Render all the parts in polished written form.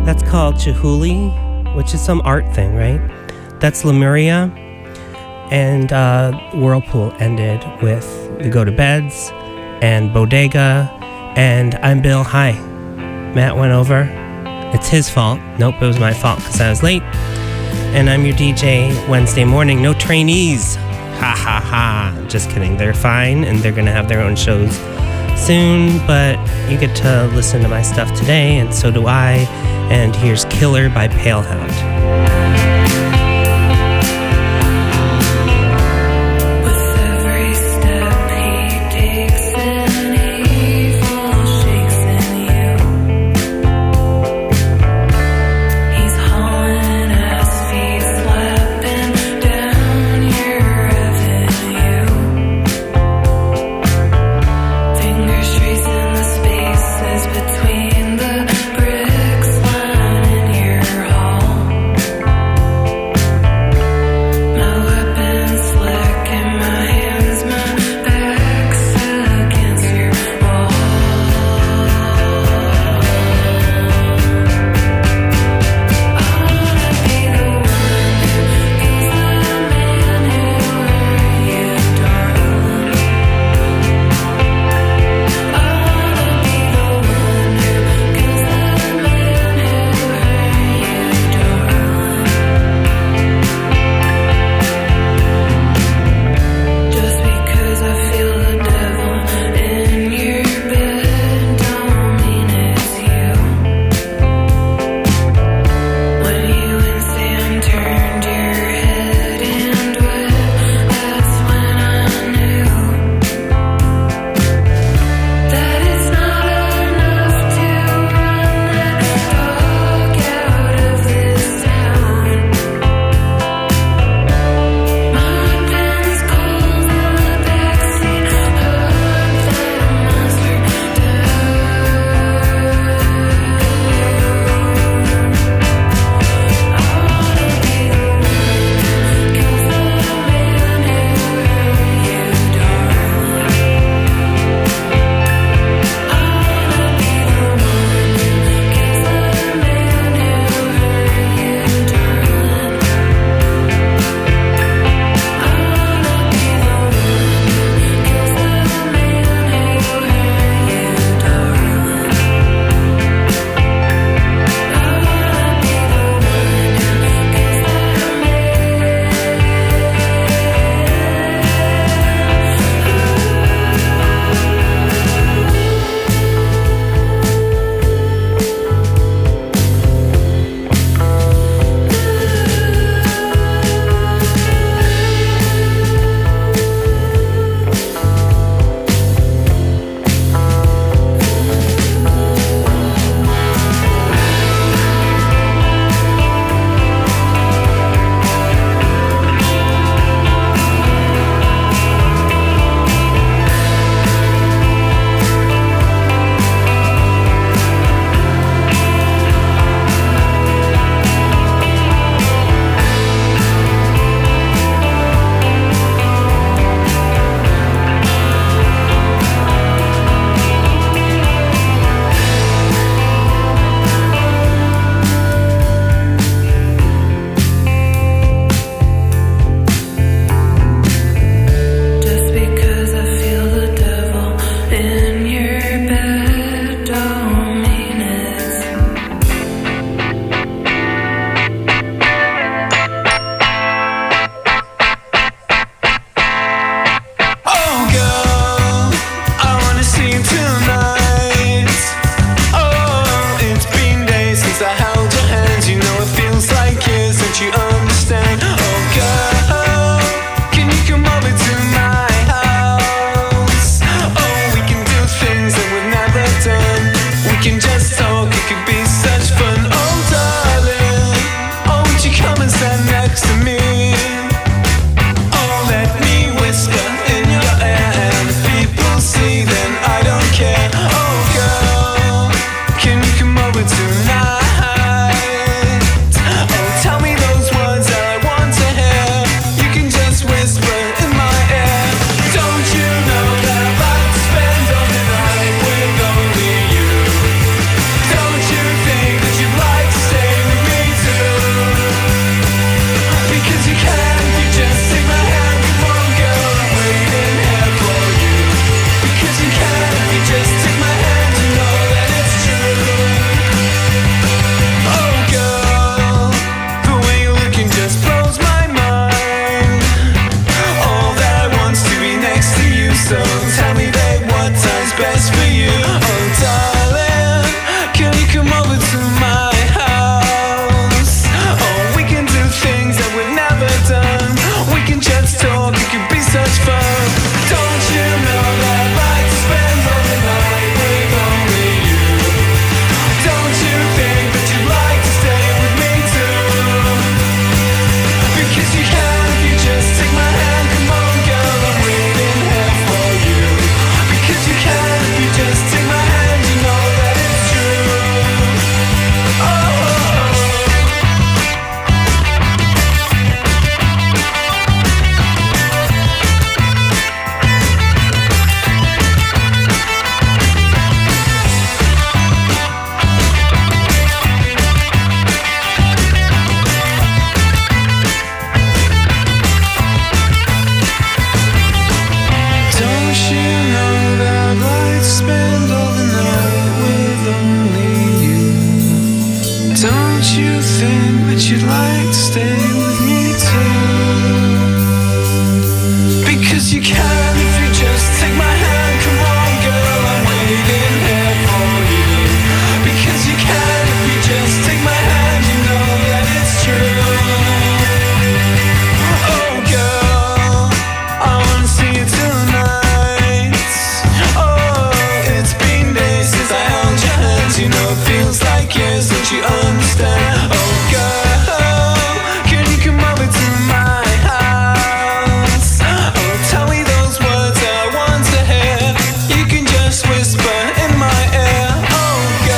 That's called Chihuly, which is some art thing, right? That's Lemuria. And Whirlpool ended with the Go to Beds and Bodega. And I'm Bill. Hi. Matt went over. It's his fault. Nope, it was my fault because I was late. And I'm your DJ Wednesday morning. No trainees. Ha ha ha. Just kidding. They're fine and they're going to have their own shows soon. But you get to listen to my stuff today, and so do I. And here's Killer by Palehound. Between the bricks lining your hall. you think that you'd like to stay with me too? Because you can if you just take my hand. Come on girl, I'm waiting here for you. Because you can if you just take my hand. You know that it's true. Oh girl, I wanna see you tonight. Oh, it's been days since I held your hands. You know it feels like years, don't you understand? Oh girl, can you come over to my house? Oh, tell me those words I want to hear. You can just whisper in my ear. Oh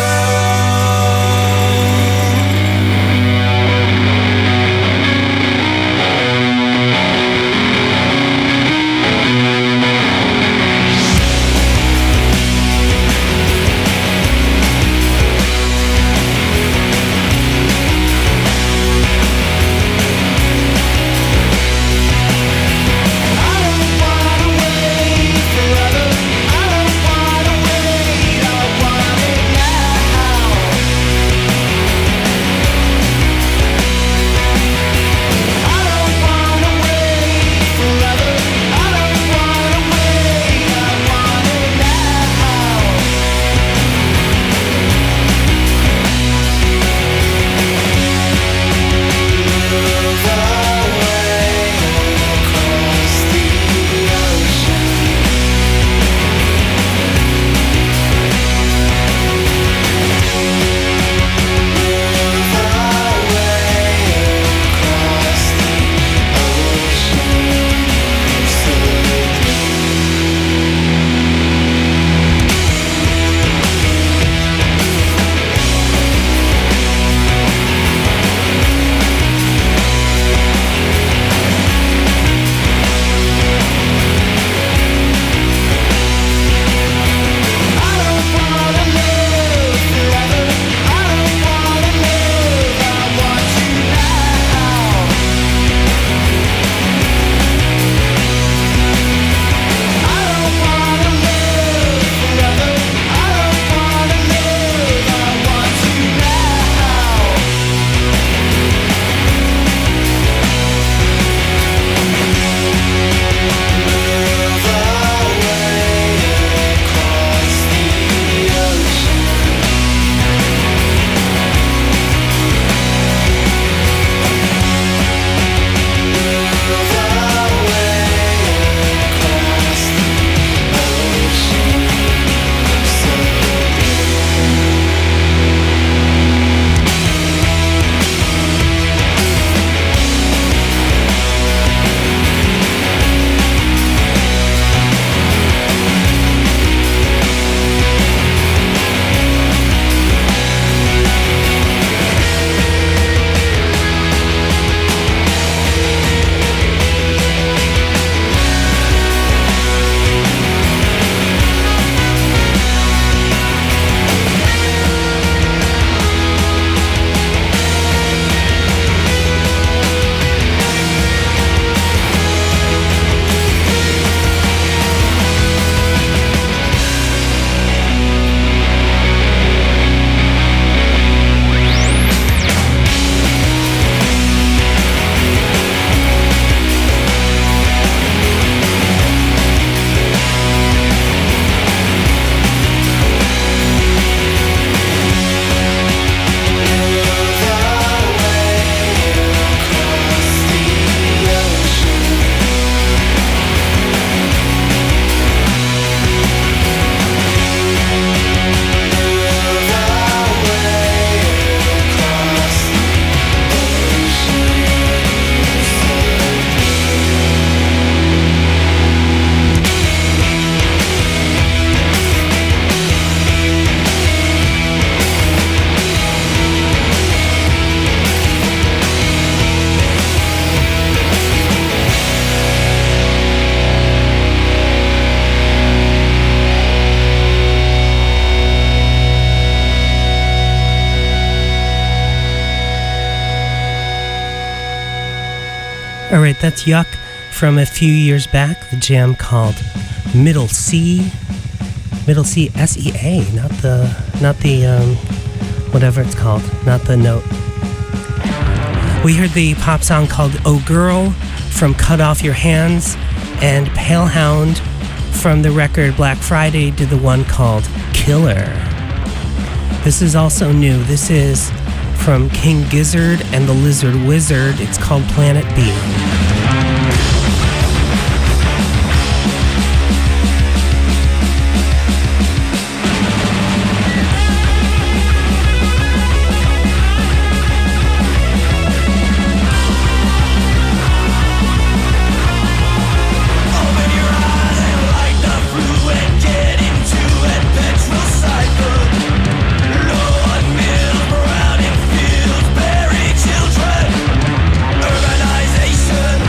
All right, that's Yuck from a few years back. The jam called Middle C SEA, not the whatever it's called, not the note We heard the pop song called Oh Girl from Cut Off Your Hands, and Palehound from the record Black Friday did the one called Killer. This is also new. This is from King Gizzard and the Lizard Wizard. It's called Planet B. Urbanization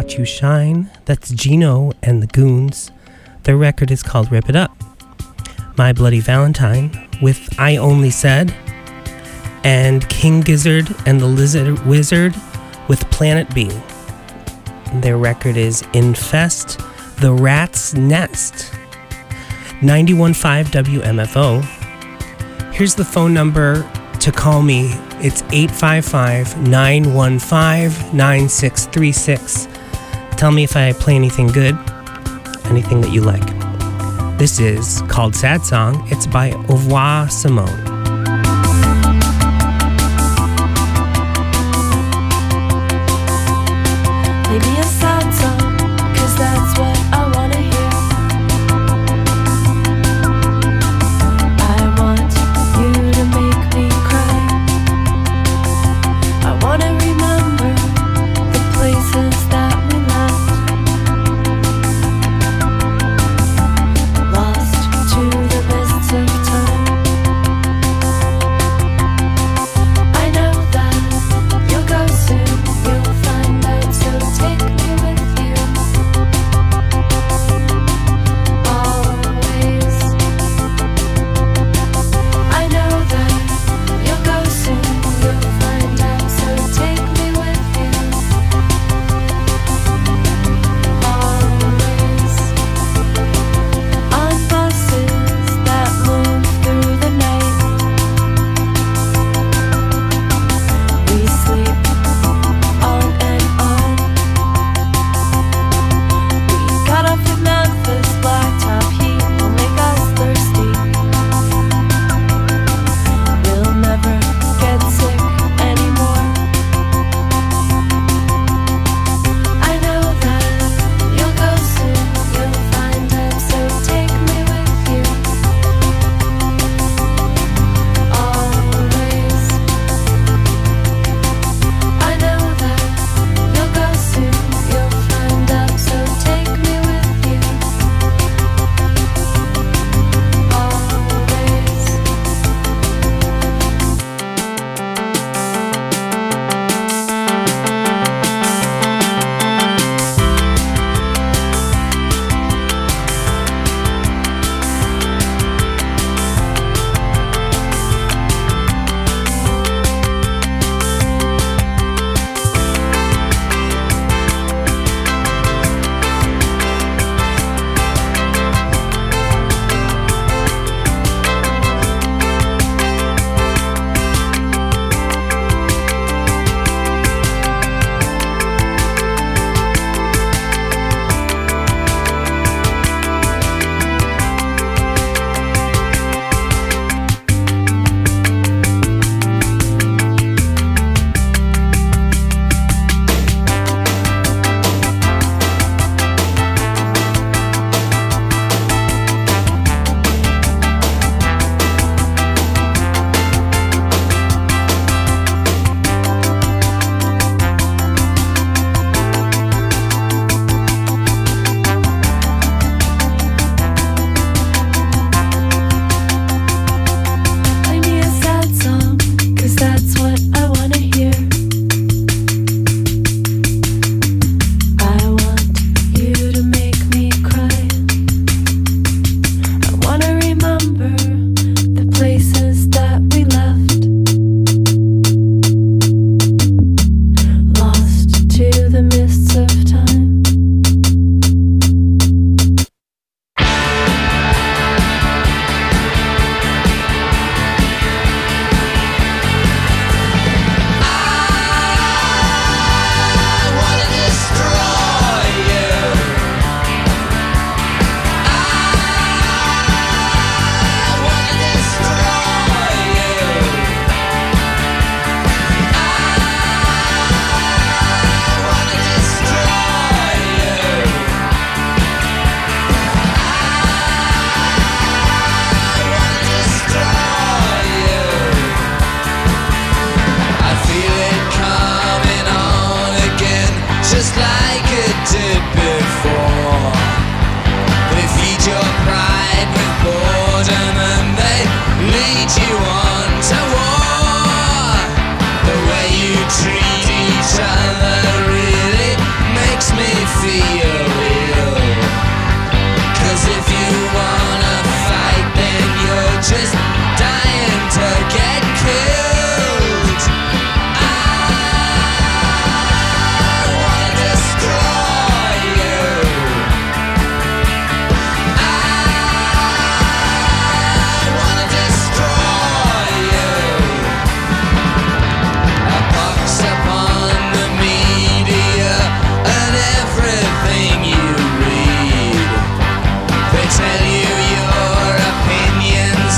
Watch You Shine. That's Gino and the Goons. Their record is called Rip It Up. My Bloody Valentine with I Only Said. And King Gizzard and the Lizard Wizard with Planet B. Their record is Infest the Rat's Nest. 91.5 WMFO. Here's the phone number to call me. It's 855-915-9636. Tell me if I play anything good, anything that you like. This is called Sad Song. It's by Au revoir, Simone. Maybe a sad song, 'cause that's what I wanna hear. I want you to make me cry. I wanna remember the places that we left, lost to the mists of time.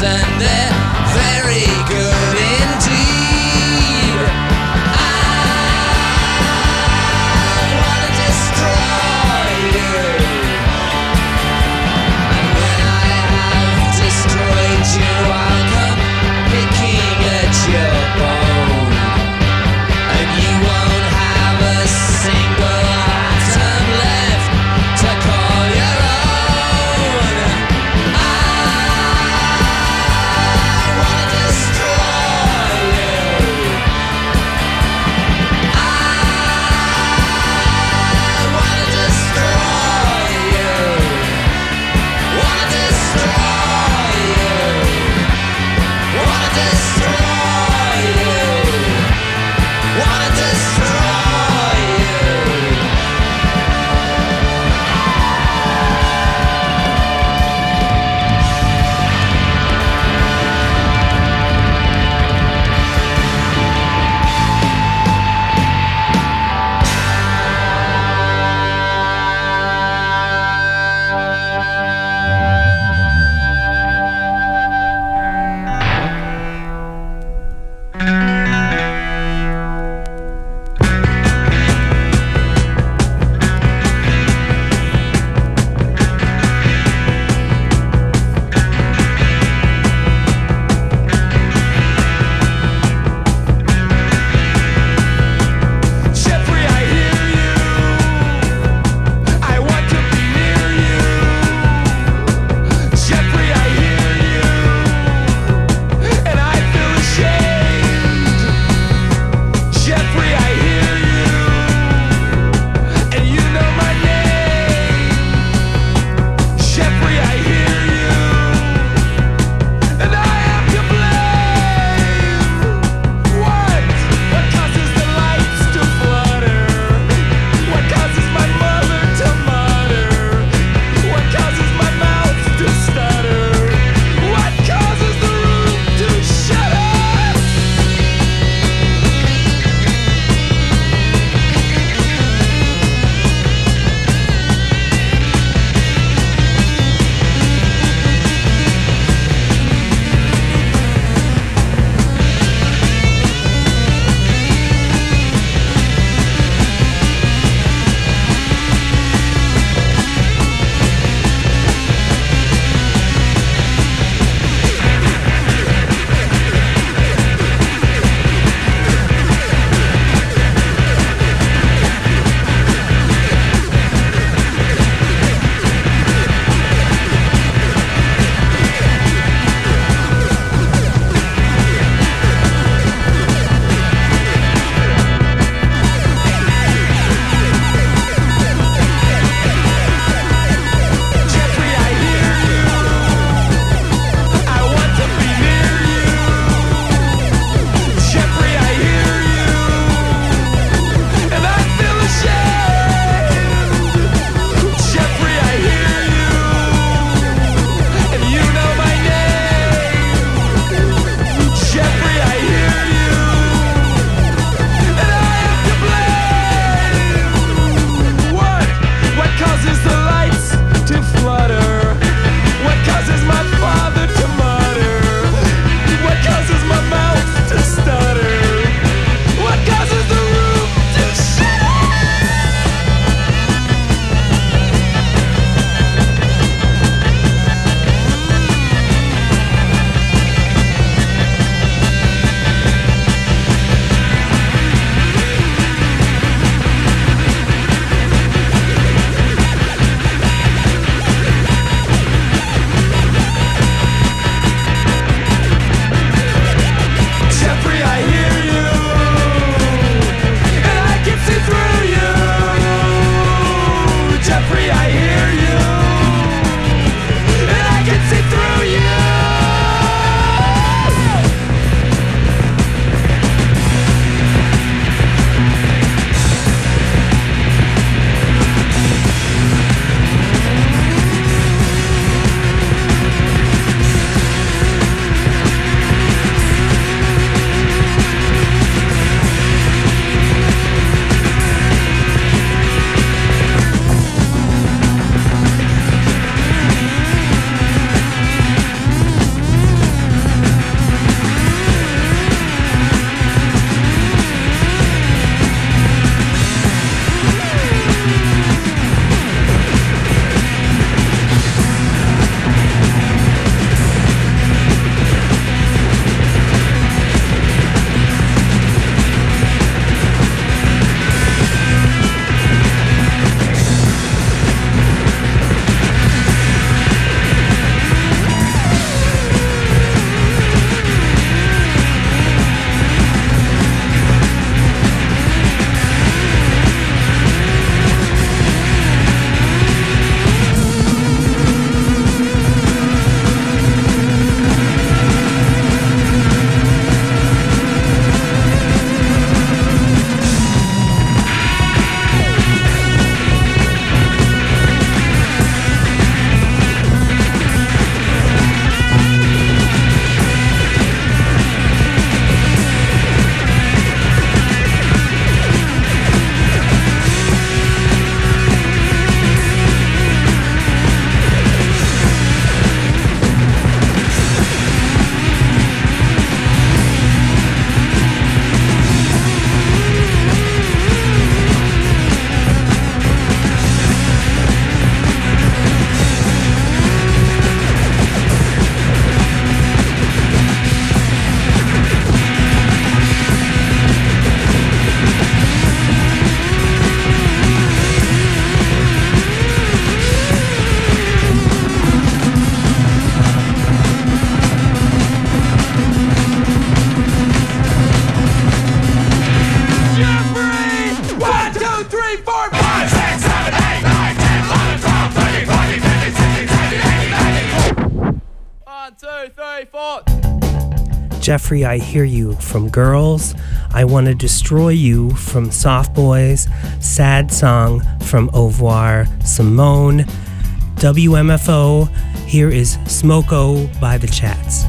and they're very good indeed. I wanna destroy you, and when I have destroyed you, I'll come picking at your bone, and you won't have a single atom left to call your own. I wanna destroy Jeffrey, I Hear You from Girls, I Want to Destroy You from Soft Boys, Sad Song from Au revoir, Simone, WMFO, here is Smoko by The Chats.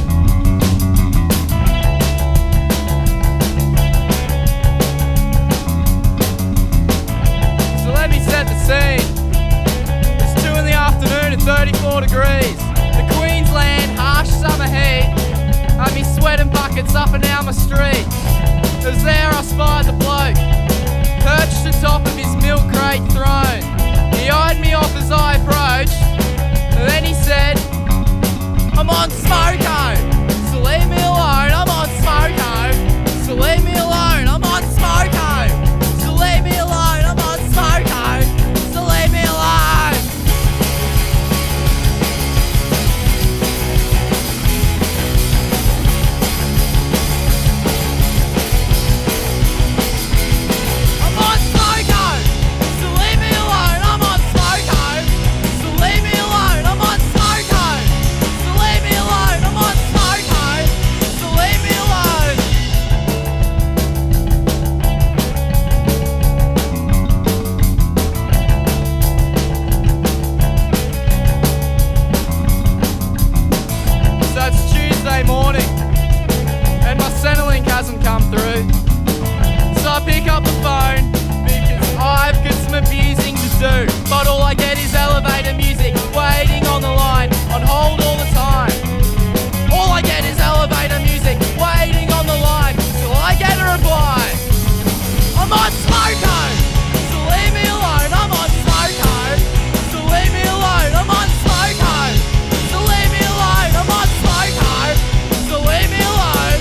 So let me set the scene. It's 2 in the afternoon and 34 degrees. The Queensland harsh summer heat had me sweating buckets up and down my street. As there I spied the bloke, perched atop of his milk crate throne. He eyed me off as I approached, and then he said, I'm on Smoko, so leave me alone. I'm on Smoko, so leave me alone. I'm on Smoko, so leave me alone. I'm on Smoko, so leave me alone. I'm on Smoko, so leave me alone. I'm on Smoko, so leave me alone. I'm on Smoko, so leave me alone. I'm on Smoko, so leave me alone. So it's Tuesday morning, and my Centrelink hasn't come through. So I pick up the phone because I've got some abusing to do. But all I get is elevator music, waiting on the line, on hold all the time. All I get is elevator music, waiting on the line, till I get a reply. I'm on Smoko, so leave me alone. I'm on Smoko, so leave me alone. I'm on Smoko, so leave me alone. I'm on Smoko, so leave me alone.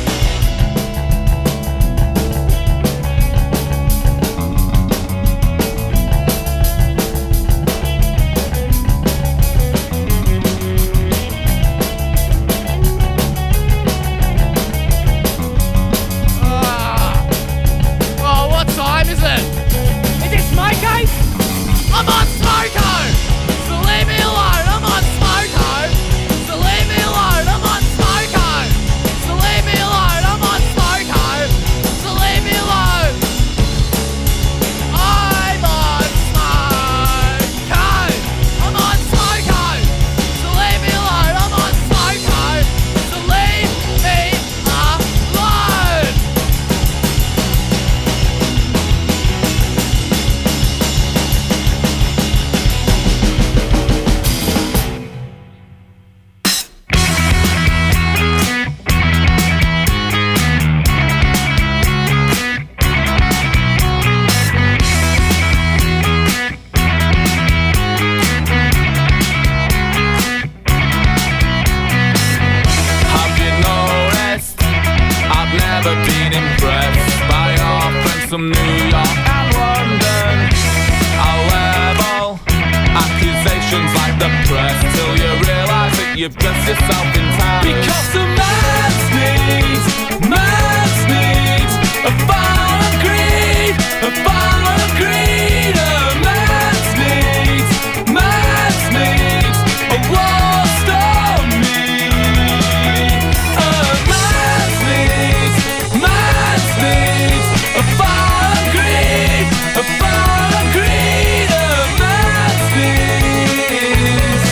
Oh, what time is it? Is it Smoko? I'm on Smoko, so leave me alone. I'm on Smoko, so leave me alone. I'm on Smoko, so leave me alone. I'm on Smoko, so leave me alone. I'm on Smoko. I'm on Smoko, so leave me alone. I'm on Smoko, so leave me alone. Have you noticed? I've never been impressed by your friends from New York and London. I'll level accusations like the press till you realise that you've dressed yourself in time. Because a man's needs a final greed, a final greed. A man's needs a lost on me. A man's needs a final greed, a final greed. A man's needs.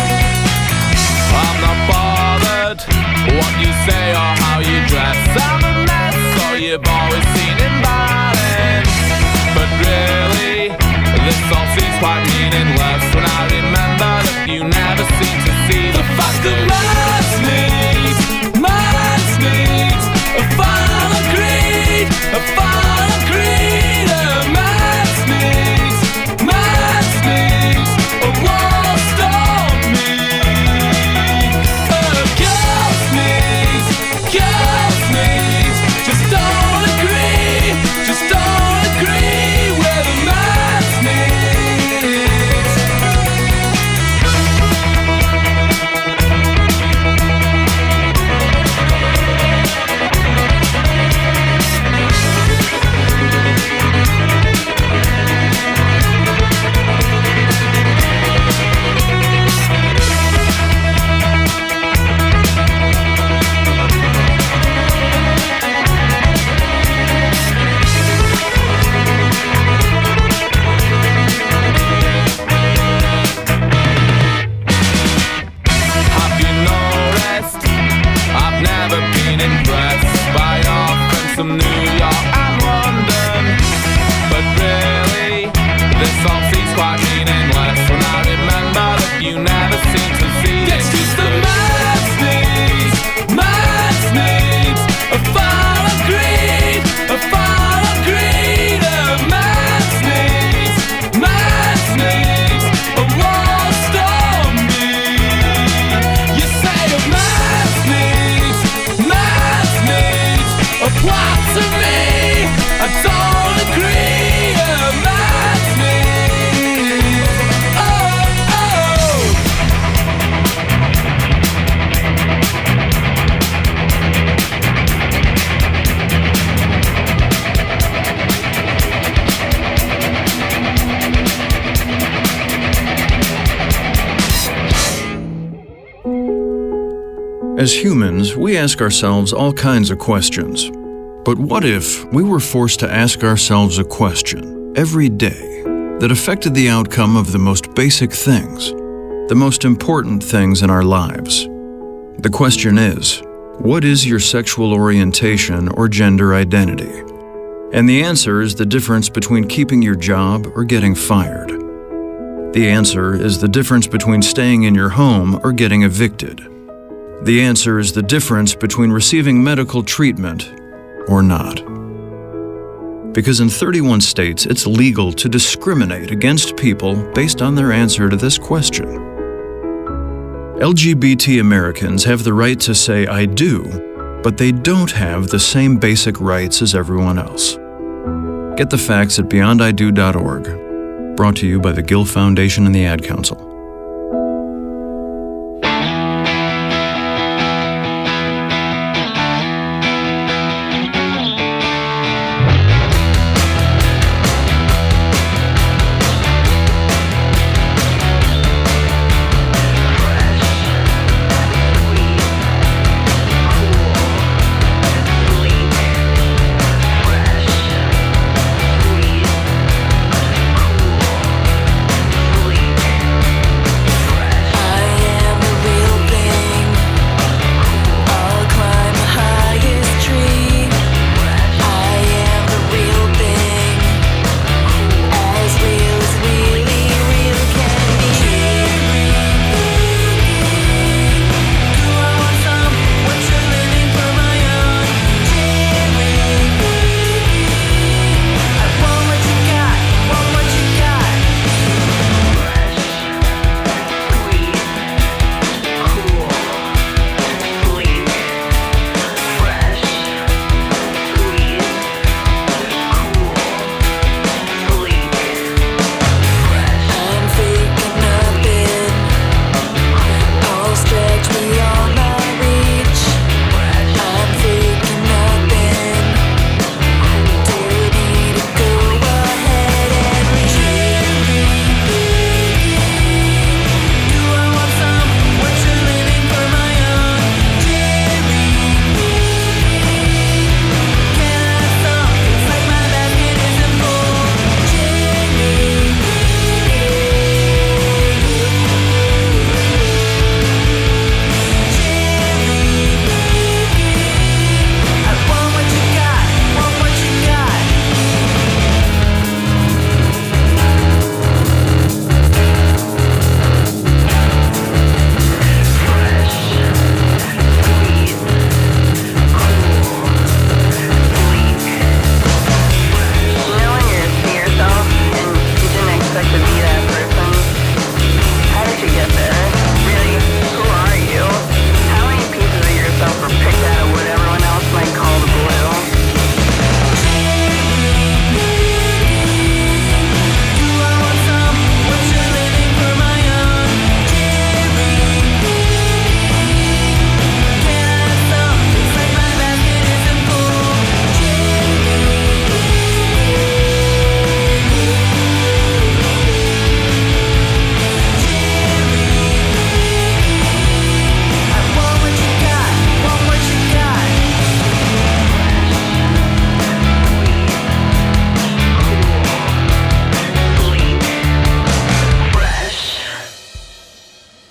I'm not bothered what you say or how you dress. I'm a mess, or you've always seen imbalance. But really, this all seems quite meaningless when I remember that you never seem to see the fact that man's needs a final greed, a final greed. A man's needs a lost on me. A girl's needs just don't agree with a man's needs. some New York and London. But really, this all seems quite meaningless when I remember that you never seem to see it. It's just the man's needs a fall of greed, a fall of greed. A man's needs a lost on me. You say a man's needs apply to me. I don't agree. A man's needs, As humans, we ask ourselves all kinds of questions. But what if we were forced to ask ourselves a question every day that affected the outcome of the most basic things, the most important things in our lives? The question is, what is your sexual orientation or gender identity? And the answer is the difference between keeping your job or getting fired. The answer is the difference between staying in your home or getting evicted. The answer is the difference between receiving medical treatment or not. Because in 31 states, it's legal to discriminate against people based on their answer to this question. LGBT Americans have the right to say I do, but they don't have the same basic rights as everyone else. Get the facts at beyondido.org. Brought to you by the Gill Foundation and the Ad Council.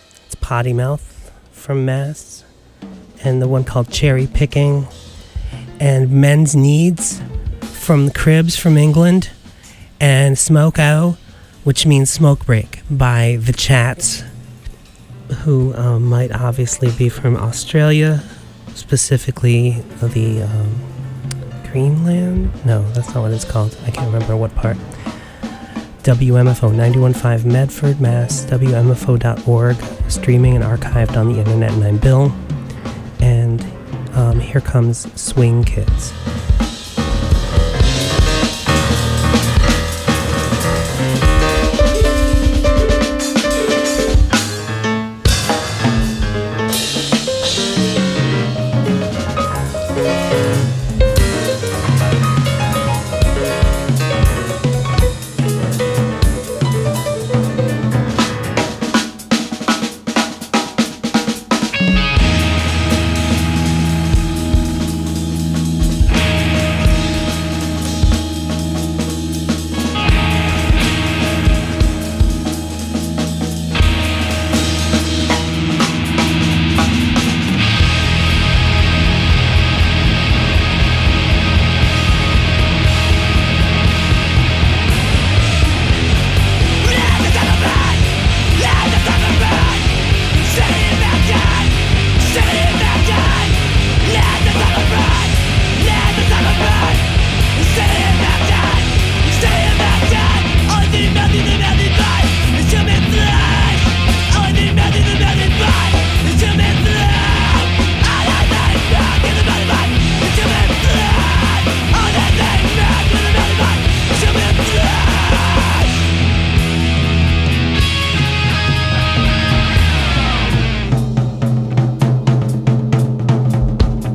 Potty Mouth from Mass, and the one called Cherry Picking. and Men's Needs from the Cribs from England, and Smoke Out, which means smoke break, by The Chats, who might obviously be from Australia, specifically the Greenland? No, that's not what it's called. I can't remember what part. WMFO 91.5 Medford, Mass. WMFO.org, streaming and archived on the internet, and I'm Bill. And here comes Swing Kids.